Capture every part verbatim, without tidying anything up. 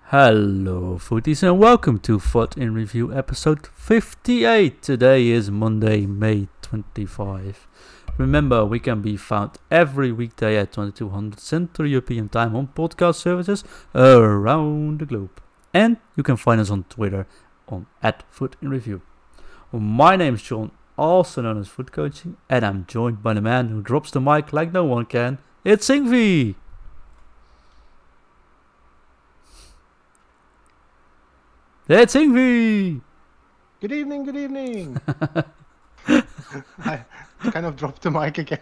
Hello, footies, and welcome to F U T in Review episode fifty-eight. Today is Monday, May twenty-fifth. Remember, we can be found every weekday at twenty-two hundred Central European Time on podcast services around the globe. And you can find us on Twitter on at F U T in Review. My name is John, also known as Foot Coaching, and I'm joined by the man who drops the mic like no one can. It's Ingvi! It's Ingvi! Good evening, good evening. I kind of dropped the mic again.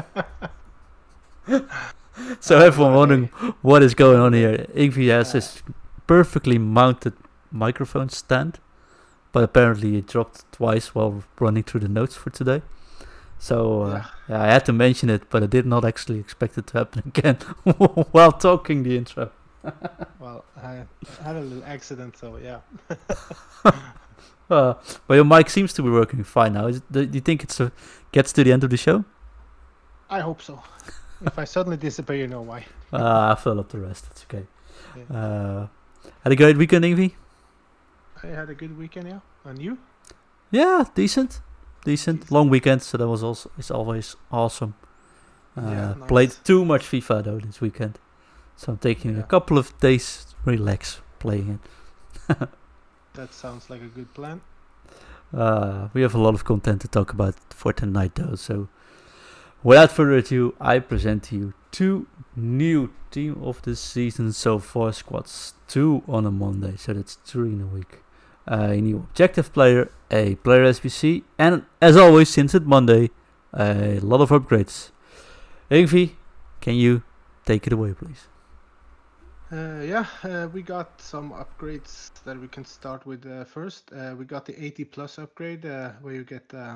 So everyone wondering what is going on here. Ingvi has this perfectly mounted microphone stand, but apparently it dropped twice while running through the notes for today. So uh, Yeah. yeah, I had to mention it, but I did not actually expect it to happen again while talking the intro. Well, I had a little accident, so yeah. Uh, but your mic seems to be working fine now. Is it, do you think it gets to the end of the show? I hope so. If I suddenly disappear, you know why. uh, I fill up the rest. It's okay. Yeah. Uh, had a great weekend, Ingvi? I had a good weekend, yeah. And you? Yeah, decent, decent. Decent. Long weekend, so that was also it's always awesome. Uh, Yeah, Played nice. too much FIFA though this weekend, so I'm taking Yeah. a couple of days to relax playing it. That sounds like a good plan. Uh, we have a lot of content to talk about for tonight though, so without further ado, I present to you two new team of the season so far squads, two on a Monday, so that's three in a week. Uh, a new objective player, a player S B C, and as always, since it's Monday, a lot of upgrades. Ingvi, can you take it away, please? Uh, yeah, uh, we got some upgrades that we can start with uh, first. Uh, we got the eighty plus upgrade, uh, where you get uh,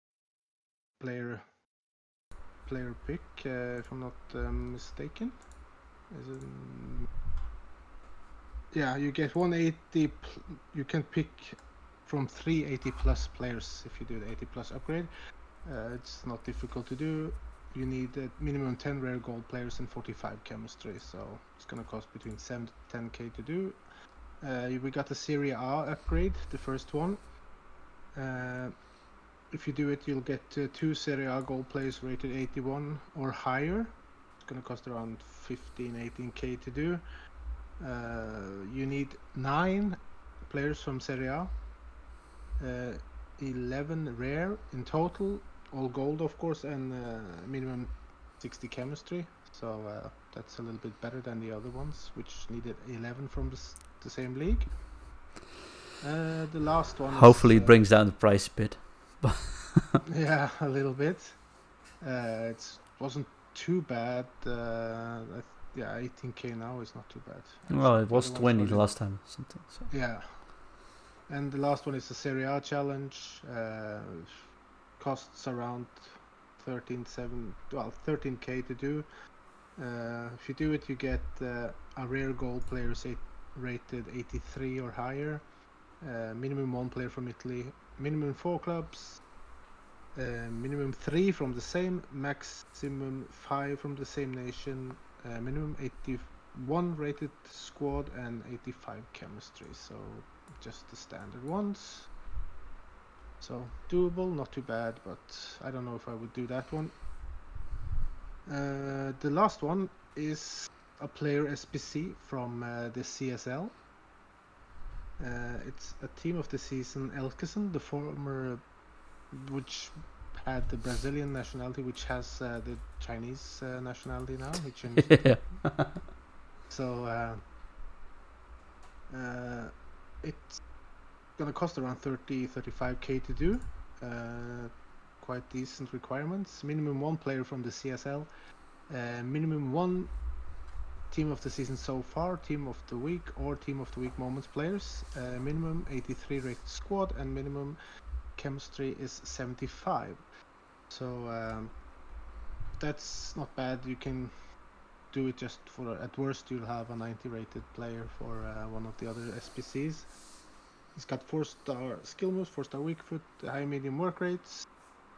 player player pick, uh, if I'm not uh, mistaken. Is it, mm, yeah, you get one eighty. Pl- you can pick from three eighty plus players if you do the eighty plus upgrade. Uh, it's not difficult to do. You need a minimum ten rare gold players and forty-five chemistry, so it's gonna cost between seven to ten k to do. Uh, we got the Serie A upgrade, the first one. Uh, if you do it, you'll get uh, two Serie A gold players rated eighty-one or higher. It's gonna cost around fifteen, eighteen k to do. Uh, you need nine players from Serie A, uh, eleven rare in total, all gold of course, and uh, minimum sixty chemistry. So uh, that's a little bit better than the other ones, which needed eleven from the, s- the same league. Uh, the last one. Hopefully, is, it brings down the price a bit. uh, yeah, a little bit. Uh, it wasn't too bad. Uh, I th- yeah, eighteen k now is not too bad. Well, it The was other ones twenty were the li- last time. Or something. So. Yeah. And the last one is the Serie A challenge. Uh, costs around thirteen seven, well, thirteen k to do. Uh, if you do it, you get uh, a rare gold player say, rated eighty-three or higher. Uh, minimum one player from Italy. Minimum four clubs. Uh, minimum three from the same. Maximum five from the same nation. Uh, minimum eighty-one rated squad and eighty-five chemistry. So just the standard ones. So doable, not too bad, but I don't know if I would do that one. Uh, the last one is a player S P C from uh, the C S L. Uh, it's a team of the season Elkison, the former, which had the Brazilian nationality, which has uh, the Chinese uh, nationality now. He changed it. Yeah. So uh, uh, it's gonna cost around thirty, thirty-five k to do. Uh, quite decent requirements. Minimum one player from the C S L. Uh, minimum one team of the season so far, team of the week or team of the week moments players. Uh, minimum eighty-three rated squad and minimum chemistry is seventy-five. So um, that's not bad. You can do it just for, at worst you'll have a ninety rated player for uh, one of the other S P Cs. He's got four star skill moves, four star weak foot, high medium work rates.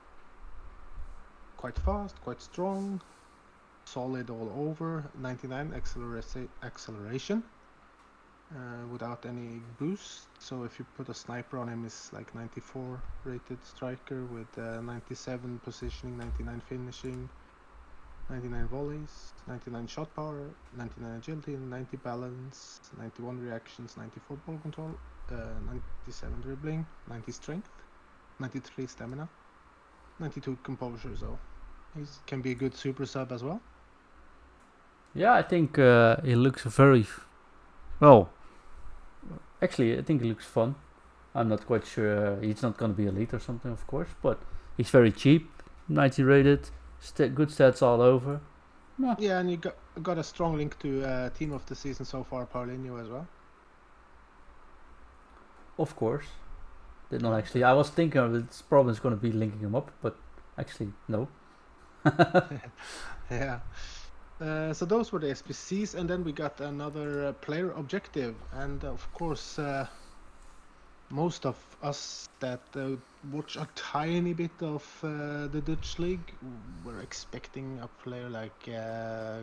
Quite fast, quite strong, solid all over, ninety-nine accelera- acceleration. uh, without any boost. So if you put a sniper on him, it's like ninety-four rated striker with uh, ninety-seven positioning, ninety-nine finishing, ninety-nine volleys, ninety-nine shot power, ninety-nine agility, ninety balance, ninety-one reactions, ninety-four ball control, uh, ninety-seven dribbling, ninety strength, ninety-three stamina, ninety-two composure. So he can be a good super sub as well. Yeah, I think uh, he looks very f- well. Actually, I think he looks fun. I'm not quite sure. Uh, he's not going to be elite or something, of course, but he's very cheap, ninety rated, st- good stats all over. Yeah. Yeah, and you got got a strong link to uh, team of the season so far, Paulinho as well. Of course. Did not actually. I was thinking of it's probably going to be linking him up, but actually, no. Yeah. Uh, so those were the S P Cs, and then we got another uh, player objective, and uh, of course, uh, most of us that uh, watch a tiny bit of uh, the Dutch league were expecting a player like uh,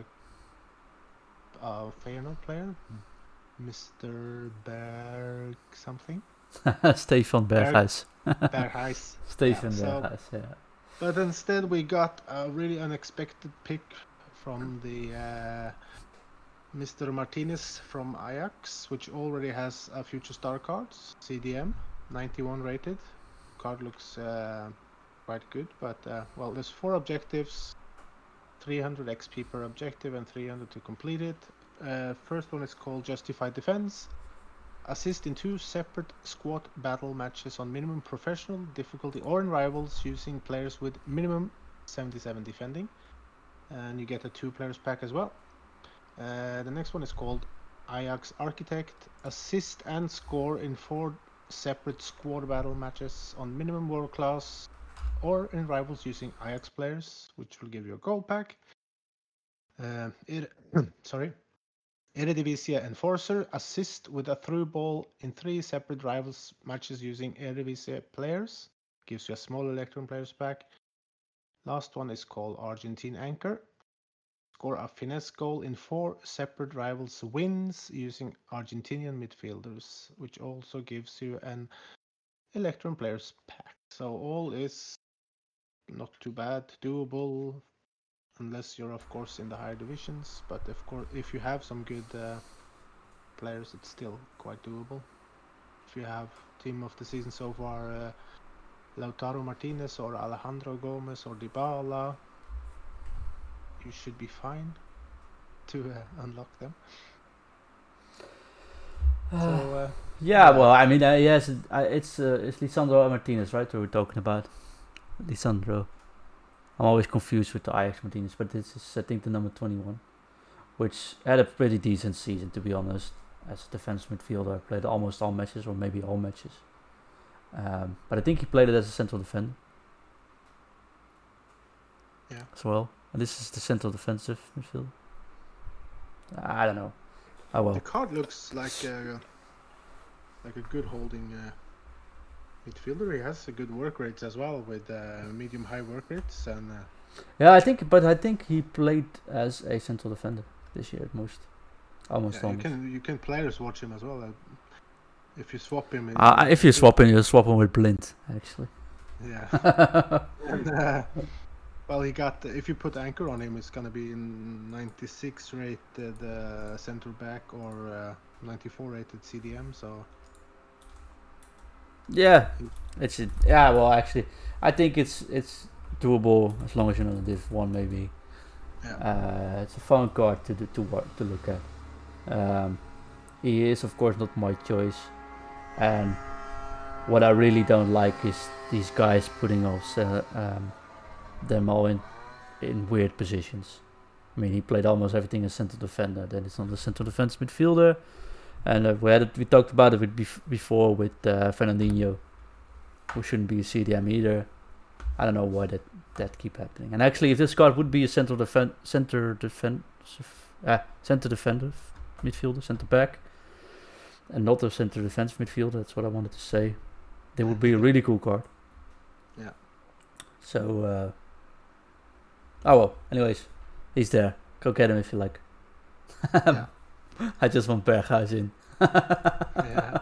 a Feyenoord player, Mister Berg something. Stefan Berghuis. Berghuis. Stefan Yeah, so- Berghuis, yeah. But instead, we got a really unexpected pick from the uh, Mister Martinez from Ajax, which already has a future star cards, C D M, ninety-one rated. Card looks uh, quite good, but uh, well, there's four objectives, three hundred X P per objective and three hundred to complete it. Uh, first one is called Justified Defense. Assist in two separate squad battle matches on minimum professional difficulty or in rivals using players with minimum seventy-seven defending. And you get a two players pack as well. Uh, the next one is called Ajax Architect. Assist and score in four separate squad battle matches on minimum world class or in rivals using Ajax players, which will give you a gold pack. Uh, it, sorry. Eredivisie Enforcer. Assist with a through ball in three separate rivals matches using Eredivisie players. Gives you a small Electrum players pack. Last one is called Argentine Anchor. Score a finesse goal in four separate rivals wins using Argentinian midfielders, which also gives you an Electrum players pack. So all is not too bad, doable, unless you're of course in the higher divisions. But of course, if you have some good uh, players, it's still quite doable. If you have team of the season so far, uh, Lautaro Martinez or Alejandro Gomez or Dybala, you should be fine to uh, unlock them. So uh, Yeah, Yeah. well, I mean, uh, yes, it, uh, it's uh, it's Lisandro Martinez, right? That we're talking about. Lisandro. I'm always confused with the Ajax Martinez, but this is, I think, the number twenty-one, which had a pretty decent season, to be honest. As a defense midfielder, played almost all matches, or maybe all matches. Um, but I think he played it as a central defender. Yeah. As well. And this is the central defensive midfielder. I don't know. Oh well. the card looks like a, like a good holding uh, midfielder. He has a good work rates as well, with uh, medium high work rates, and uh, Yeah, I think, but I think he played as a central defender this year at most. Almost yeah, you almost. can you can players watch him as well. Uh, if you swap him, in, Uh, if you swap him, you swap him with Blind, actually. yeah. And, uh, well, he got. If you put anchor on him, it's gonna be in ninety-six rated uh, center back or uh, ninety-four rated C D M. So Yeah, it's a, yeah. Well, actually, I think it's it's doable as long as you're not a Div One, maybe. yeah, Uh, it's a fun card to do, to wa- to look at. Um, he is, of course, not my choice, and what I really don't like is these guys putting us uh, um, them all in in weird positions. I mean, he played almost everything as central defender. Then it's not a central defense midfielder, and uh, we had it, we talked about it with bef- before with uh, Fernandinho, who shouldn't be a C D M either. I don't know why that that keep happening. And actually, if this card would be a central defen- center defensive, uh, center defender midfielder, center back, and not a center defense midfielder, that's what I wanted to say. They would be a really cool card. Yeah. So, uh, oh well. Anyways, he's there. Go get him if you like. Yeah. I just want Berghuis in. Yeah.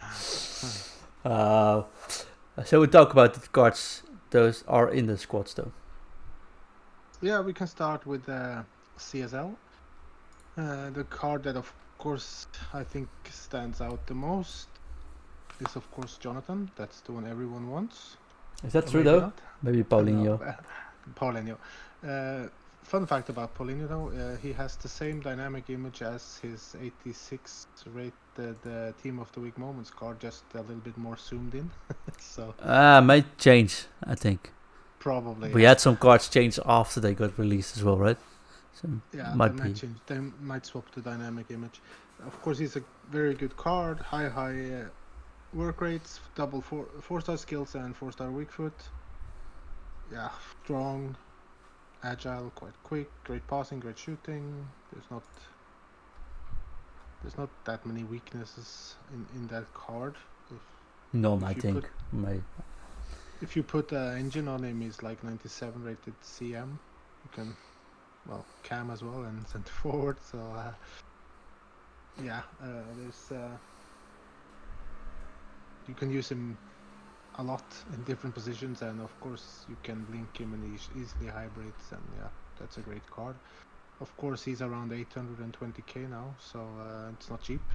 uh, so we talk about the cards. Those are in the squads though. Yeah, we can start with uh, C S L. Uh, the card that, of course, I think stands out the most is, of course, Jonathan. That's the one everyone wants. Is that Or true maybe though? not. Maybe Paulinho. No, uh, Paulinho. Uh, fun fact about Paulinho, though, uh, he has the same dynamic image as his eighty-six rated uh, Team of the Week Moments card, just a little bit more zoomed in. So Ah, might change. I think probably. we yeah. had some cards change after they got released as well, right? So Yeah, might they be. might change. They might swap the dynamic image. Of course, he's a very good card. High, high uh, work rates, double four, four star skills, and four star weak foot. Yeah, strong, agile, quite quick, great passing, great shooting. There's not, there's not that many weaknesses in, in that card. If, None, if I you think. put- May. If you put an engine on him, he's like ninety-seven rated C M. You can, well, cam as well and center forward. So. Uh, Yeah, uh, there's uh, you can use him a lot in different positions, and of course you can link him in eas- easily hybrids, and yeah, that's a great card. Of course, he's around eight hundred twenty k now, so uh, it's not cheap.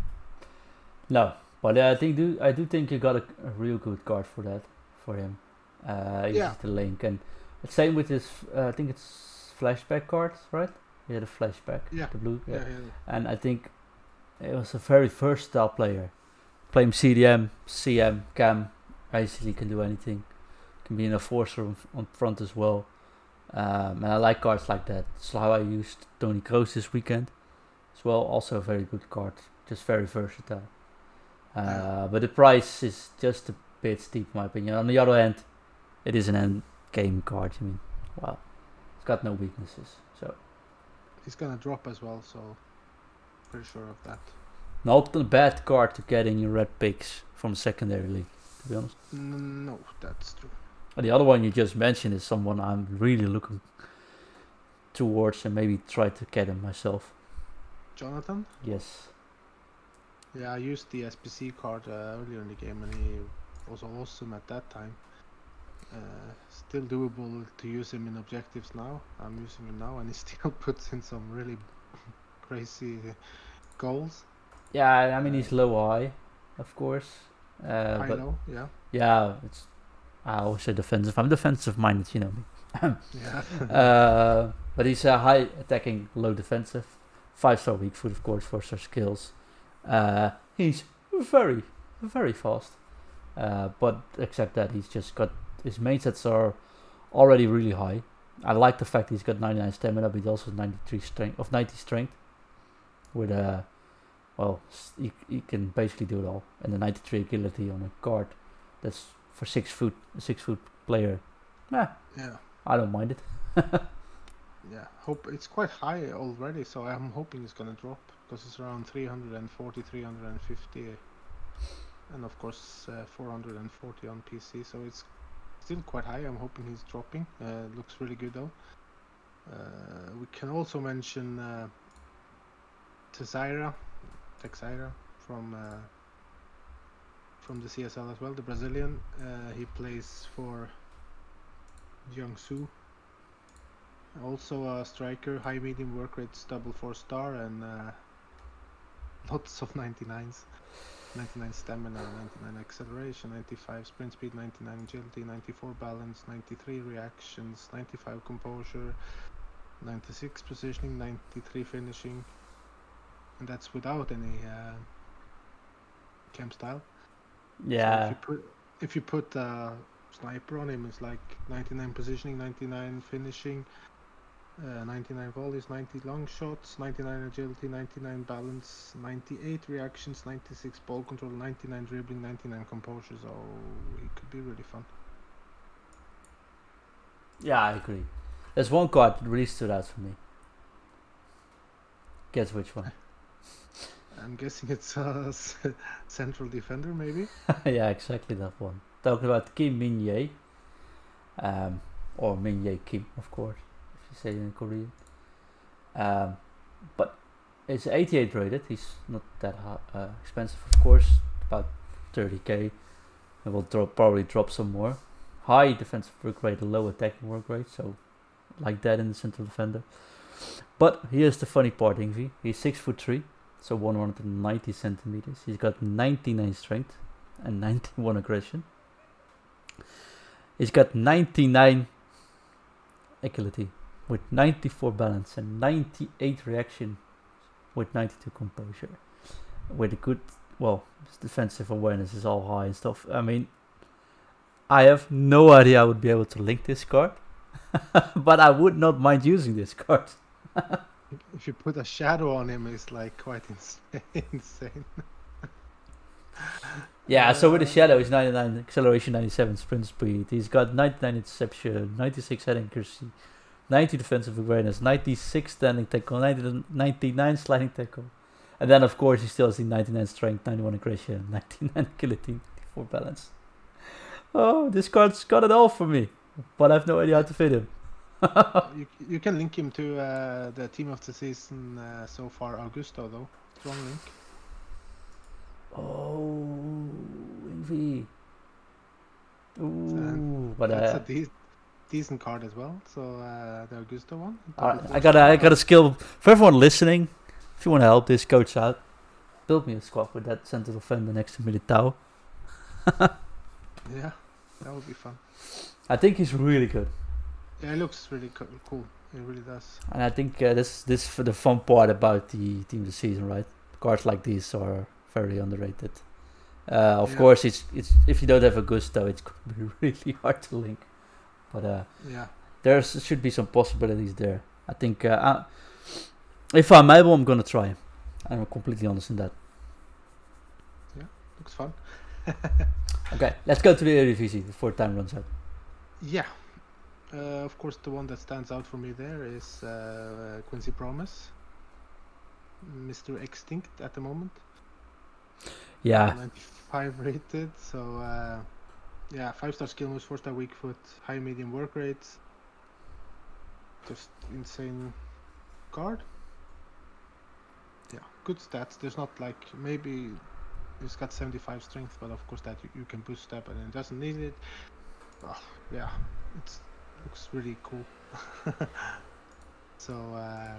No, but uh, I think do I do think you got a, a real good card for that for him. Uh, uses Yeah. the link, and same with his. Uh, I think it's flashback cards, right? He had a flashback. Yeah. The blue. Yeah, yeah, And I think it was a very versatile player. Play him C D M, C M, cam. Basically can do anything. Can be an enforcer on, on front as well. Um, and I like cards like that. That's how I used Tony Kroos this weekend as well. Also a very good card. Just very versatile. Uh, Yeah. But the price is just a bit steep in my opinion. On the other hand, it is an end game card. I mean, wow. It's got no weaknesses. So he's gonna drop as well, so pretty sure of that. not a bad card to get in your red picks from secondary league, to be honest. N- No, that's true. And the other one you just mentioned is someone I'm really looking towards and maybe try to get him myself. Jonathan. Yes. Yeah, I used the S P C card uh, earlier in the game, and he was awesome at that time. Uh, still doable to use him in objectives now. I'm using him now, and he still puts in some really crazy goals. Yeah, I mean he's Uh, low high, of course. Uh, I but know, yeah, yeah, it's I always say defensive. I'm defensive minded, you know me. yeah. uh, but he's a high attacking, low defensive, five star weak foot, of course, four star skills. Uh, he's very, very fast. Uh, but except that, he's just got his main sets are already really high. I like the fact he's got ninety-nine stamina, but he also has ninety-three strength of ninety strength. With uh, well, s- he, he can basically do it all, and the ninety-three agility on a card. That's for six foot, a six foot player. Yeah, Yeah, I don't mind it. yeah. Hope it's quite high already, so I'm hoping it's gonna drop because it's around three forty, three fifty, and of course uh, four forty on P C. So it's still quite high. I'm hoping he's dropping. Uh, looks really good though. Uh, we can also mention uh, Teixeira, Teixeira from uh, from the C S L as well, the Brazilian. Uh, he plays for Jiangsu. Also a striker, high medium work rates, double four star, and uh, lots of ninety-nines. ninety-nine stamina, ninety-nine acceleration, ninety-five sprint speed, ninety-nine agility, ninety-four balance, ninety-three reactions, ninety-five composure, ninety-six positioning, ninety-three finishing, and that's without any uh, camp style. So if Yeah, you put if you put uh, sniper on him, it's like ninety-nine positioning, ninety-nine finishing, uh, ninety-nine volleys, ninety long shots, ninety-nine agility, ninety-nine balance, ninety-eight reactions, ninety-six ball control, ninety-nine dribbling, ninety-nine composure. So he could be really fun. yeah, I agree. There's one card that really stood out for me. Guess which one? I'm guessing it's a s- central defender, maybe. Yeah, exactly that one. Talking about Kim Min Jae, um, or Min Jae Kim, of course, if you say it in Korean. Um, but It's eighty-eight rated. He's not that uh, expensive, of course. About thirty k. And will drop, probably drop some more. High defensive work rate, low attacking work rate. So, like that in the central defender. But here's the funny part, Ingvi. He's six foot three, so one hundred ninety centimeters. He's got ninety-nine strength and ninety-one aggression. He's got ninety-nine agility with ninety-four balance and ninety-eight reaction with ninety-two composure. With a good, well, his defensive awareness is all high and stuff. I mean, I have no idea I would be able to link this card, but I would not mind using this card. If you put a shadow on him, it's like quite insane. insane. Yeah, so with the shadow, he's ninety-nine acceleration, ninety-seven sprint speed. He's got ninety-nine interception, ninety-six head accuracy, ninety defensive awareness, ninety-six standing tackle, ninety, ninety-nine sliding tackle. And then, of course, he still has the ninety-nine strength, ninety-one aggression, ninety-nine agility, ninety-four balance. Oh, this card's got it all for me, but I have no idea how to fit him. you, you can link him to uh, the team of the season uh, so far, Augusto, though. Strong link. Oh, Ingvi. Ooh, So, but that's uh, a de- decent card as well. So uh, the Augusto one. I, I got I got a skill for everyone listening. If you want to help this coach out, build me a squad with that central defender next to Militao. Yeah, that would be fun. I think he's really good, Yeah, it looks really co- cool. It really does. and I think uh, this this for the fun part about the team of the season, right? Cards like these are very underrated. Uh, of Yeah. course, it's it's if you don't have Augusto, it's going to be really hard to link. But uh, Yeah. there should be some possibilities there. I think uh, I, if I'm able, I'm gonna try. I'm completely honest in that. Looks fun. Okay, let's go to the Eredivisie before time runs out. Yeah. Uh, of course, the one that stands out for me there is uh, Quincy Promise, Mister Extinct at the moment. Yeah, ninety-five rated. So uh, yeah, five star skill moves, four star weak foot, high medium work rates. Just insane card. Yeah, good stats. There's not like maybe it's got seventy-five strength, but of course that you, you can boost up and it doesn't need it. Oh, yeah, it looks really cool. So uh,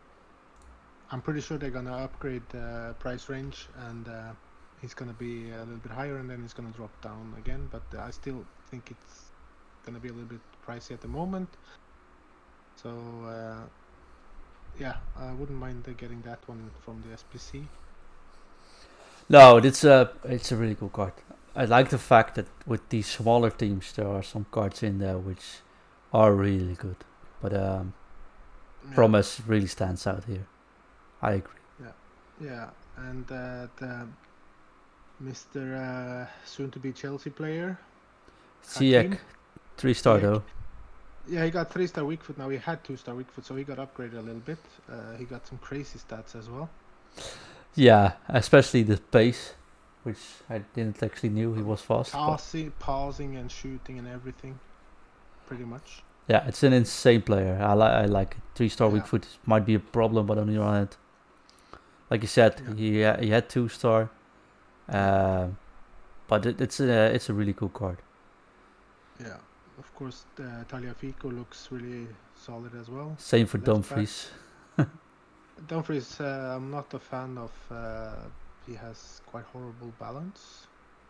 I'm pretty sure they're gonna upgrade the price range, and uh, he's gonna be a little bit higher, and then he's gonna drop down again. But uh, I still think it's gonna be a little bit pricey at the moment. So uh, yeah, I wouldn't mind uh, getting that one from the S P C. no, it's a it's a really cool card. I like the fact that with these smaller teams, there are some cards in there which are really good. But um, Yeah. Promise really stands out here. I agree. Yeah, and uh, the Mister Uh, soon-to-be Chelsea player. Ziyech, Hakim. three star Ziyech. though. Yeah, he got three-star weak foot. Now he had two-star weak foot, so he got upgraded a little bit. Uh, he got some crazy stats as well. Yeah, especially the pace, which I didn't actually knew he was fast. but- Passing, pausing, and shooting, and everything. Pretty much. Yeah, it's an insane player. I like I like it. Three star weak Yeah. foot might be a problem, but on the other hand, like you said, Yeah. he ha- he had two star. Um, but it, it's a it's a really cool card. Yeah. Of course, uh, Tagliafico looks really solid as well. Same for Left back. Dumfries. Dumfries, uh, I'm not a fan of. Uh, he has quite horrible balance.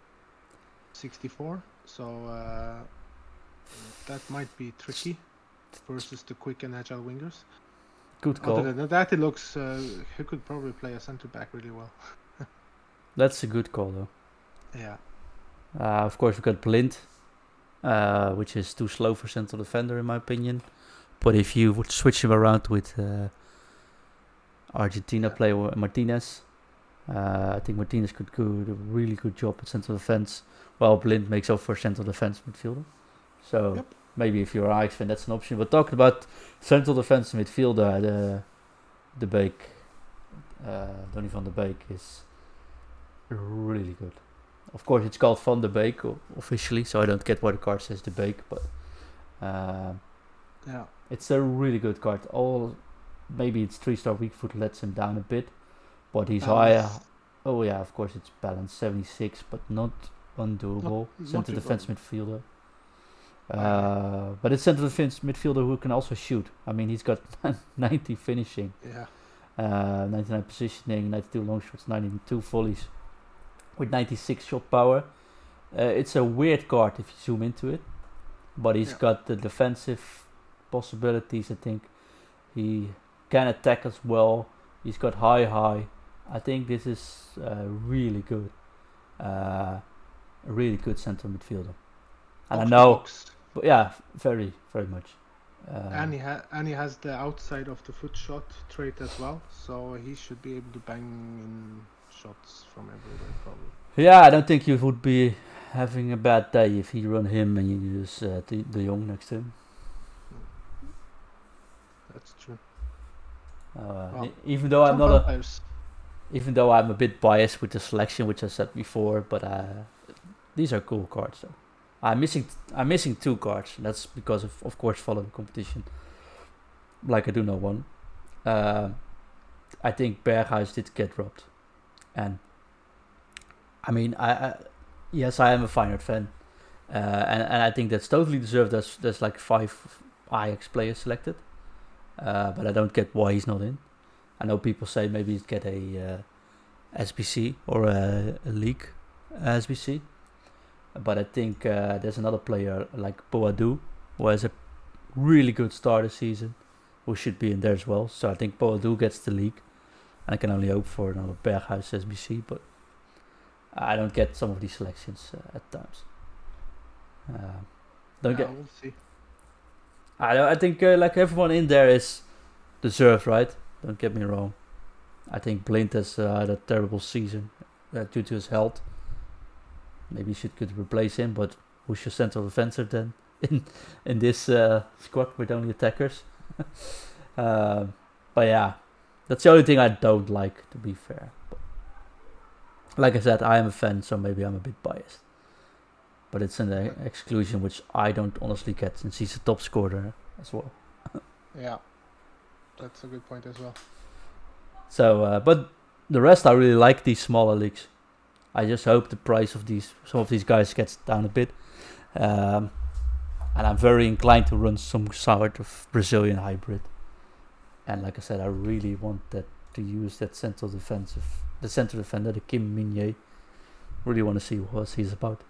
sixty-four, so uh, that might be tricky versus the quick and agile wingers. Good call. Other than that, it looks uh, he could probably play a center back really well. That's a good call though. Yeah, Uh, of course, we got Blind, uh, which is too slow for central defender in my opinion. But if you would switch him around with uh, Argentina Yeah. player Martinez, uh, I think Martinez could do a really good job at central defense, while Blind makes up for central defense midfielder. So Yep. maybe if you're an Ajax fan, that's an option. But talking about central defense midfielder, the the Beek, uh, Donny van de Beek is really good. Of course, it's called Van de Beek o- officially, so I don't get why the card says de Beek, but uh, yeah, it's a really good card. All maybe it's three-star weak foot lets him down a bit, but he's Balance. higher. Oh yeah, of course it's balanced seventy-six, but not undoable. Not- not Center too defense bad. midfielder. Uh, but it's center defense midfielder who can also shoot. I mean, he's got ninety finishing, Yeah. uh, ninety-nine positioning, ninety-two long shots, ninety-two volleys, with ninety-six shot power. Uh, it's a weird card if you zoom into it, but he's Yeah. got the defensive possibilities. I think he can attack as well. He's got high high. I think this is uh, really good, uh, a really good center midfielder. And I Box to know, box. but yeah, very very much. Uh, And he ha- and he has the outside of the foot shot trait as well, so he should be able to bang in shots from everywhere probably. yeah, I don't think you would be having a bad day if you run him and you use uh, the De Jong next to him. That's true. Uh, Well, e- even though I'm Some not fun a, players. even though I'm a bit biased with the selection, which I said before, but uh, these are cool cards. So I'm missing I'm missing two cards. And that's because of of course follow the competition, like I do know one. Uh, I think Berghuis did get dropped, and I mean I, I yes I am a Feyenoord fan, uh, and and I think that's totally deserved. There's there's like five Ajax players selected, uh, but I don't get why he's not in. I know people say maybe he'd get a uh, S B C or a, a league S B C, but I think uh, there's another player like Boadu who has a really good start of season who should be in there as well. So I think Boadu gets the league, and I can only hope for another Berghuis S B C, but I don't get some of these selections uh, at times. Uh, don't Yeah, get. we'll see. I don't- I think uh, like everyone in there is deserved, right? Don't get me wrong. I think Blind has uh, had a terrible season uh, due to his health. Maybe you should could replace him, but who's your central defender then in in this uh, squad with only attackers? um, but yeah, that's the only thing I don't like, to be fair. But like I said, I am a fan, so maybe I'm a bit biased. But it's an uh, exclusion which I don't honestly get, since he's a top scorer as well. Yeah. That's a good point as well. So, uh, but the rest I really like these smaller leagues. I just hope the price of these some of these guys gets down a bit, um, and I'm very inclined to run some sort of Brazilian hybrid. And like I said, I really want that to use that central defensive, the central defender, the Kim Min-jae. Really want to see what he's about.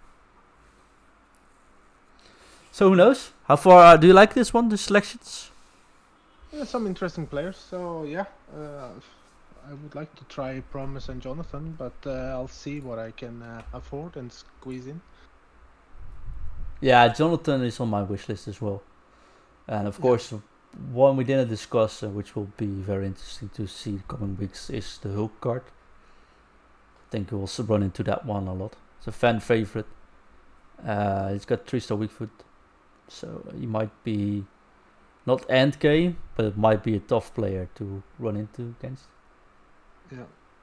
So who knows? How far uh, do you like this one? The selections? Yeah, some interesting players. So yeah, uh, I would like to try Promise and Jonathan, but uh, I'll see what I can uh, afford and squeeze in. Yeah, Jonathan is on my wish list as well. And of Yeah. course, one we didn't discuss, uh, which will be very interesting to see the coming weeks, is the Hulk card. I think we'll s- run into that one a lot. It's a fan favorite. Uh, it's got three star weak foot, so he might be not end game, but it might be a tough player to run into against. Yeah.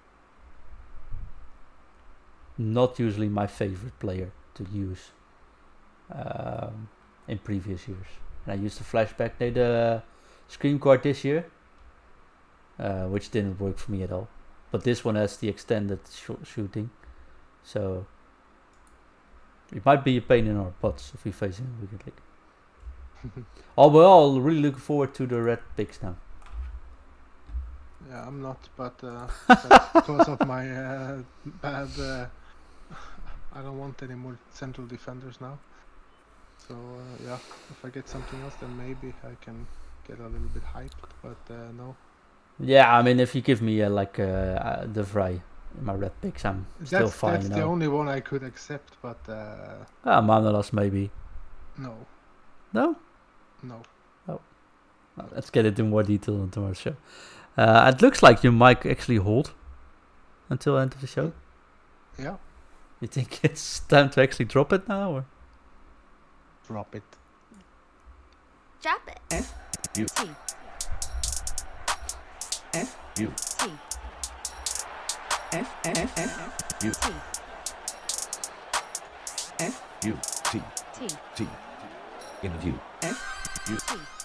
Not usually my favorite player to use um, in previous years. And I used the flashback, they the Scream card this year, uh, which didn't work for me at all. But this one has the extended sh- shooting, so it might be a pain in our butts if we face him in Weekend League. Oh, we're all really looking forward to the red picks now. Yeah, I'm not, but uh, that's because of my uh, bad. Uh, I don't want any more central defenders now. So uh, yeah, if I get something else, then maybe I can get a little bit hyped. But uh, no, Yeah, I mean, if you give me uh, like uh, uh, De Vrij in my red picks, I'm still that's fine. that's You the know, only one I could accept. But uh, ah, Manolas maybe. no, No, no. well, let's get into more detail on tomorrow's show. Uh, it looks like you might actually hold until the end of the show. Yeah, You think it's time to actually drop it now? Or? drop it. Drop it. F U T. F U T. F F F U T. F U T T. T. Interview F U T.